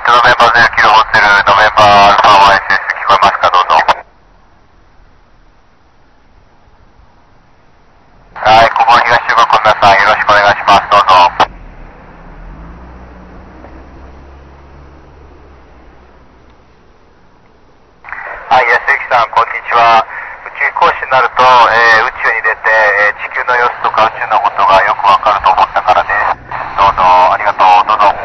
ノベンバー0キロホテル、ノベンバーアルファ YSS 聞こえますか、どうぞ。はい、ここは東中国の皆さん、よろしくお願いします、どうぞ。はい、安幸さん、こんにちは。宇宙飛行士になると、宇宙に出て、地球の様子とか宇宙のことがよくわかると思ったからです。どうぞ、ありがとう、どうぞ。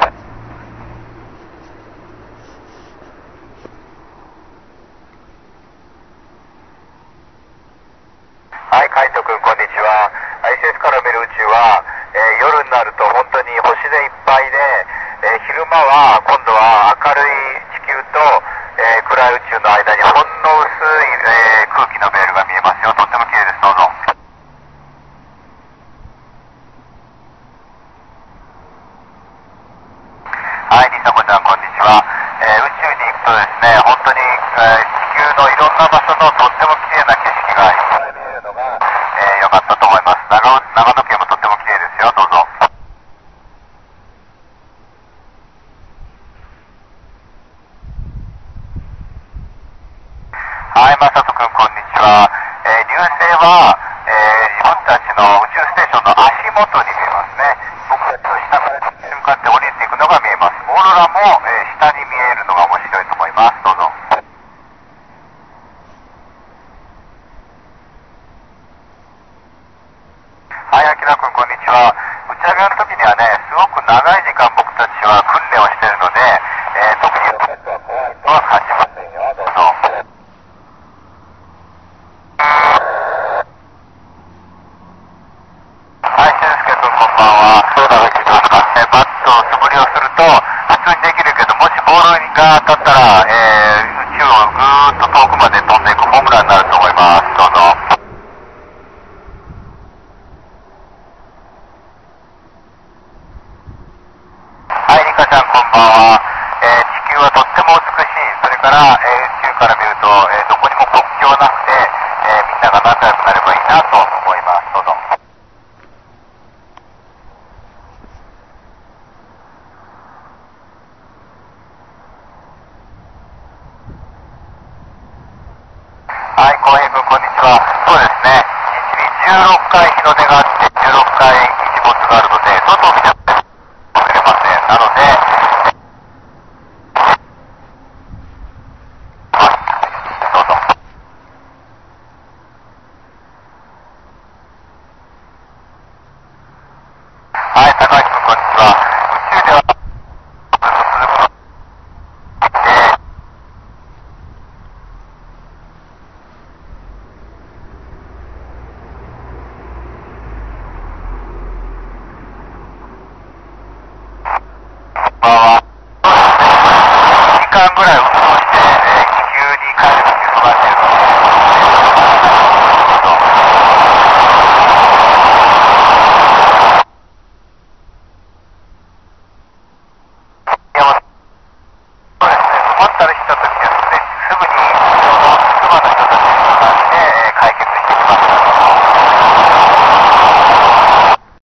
はい、カイト君、こんにちは。ISS から見る宇宙は、夜になると本当に星でいっぱいで、昼間は今度は明るい地球と、暗い宇宙の間にほんの薄い、空気のベールが見えますよ。とっても綺麗です。どうぞ。はい、りさこちゃん、こんにちは。宇宙に行くとですね、本当に、地球のいろんな場所のとっても綺麗な景色がいっぱい見えるのが、良かったと思います。長野県もとっても綺麗ですよ。どうぞ。はい、まさとくん、こんにちは。流星は、自分たちの宇宙ステーションの足元に見えますね。僕たちの下から地球に向かって降りていくのが見えます。オーロラも、下に見えるのが面白いと思います。どうぞ。はい、あきらくん、こんにちは。打ち上げの時にはね、すごく長い時間僕たちは訓練をしているので、特にロケットは怖いとは感じませんよ。どうぞ。はい、俊介君こんばんは。そうだが聞いてますか。バットを素振りをすると、普通にできるけど、もしボールが当たったら、宇宙をぐーっと遠くまで飛んでいくホームランになると思います。どうぞ。はい、リカちゃんこんばんは。地球はとっても美しい。それから、宇宙から見ると、どこにも国境なくて、みんなが仲良くなればいいなと思います。どうぞ。はい、浩平君こんにちは。そうですね。1日に16回日の出があって、16回日没があるので、外を見てもくれません。なので、どうぞ。はい、高橋君こんにちは。宇宙では、2時間ぐらい運動して、地球に帰るっていうのが出るので、いや、そうですね、困ったら人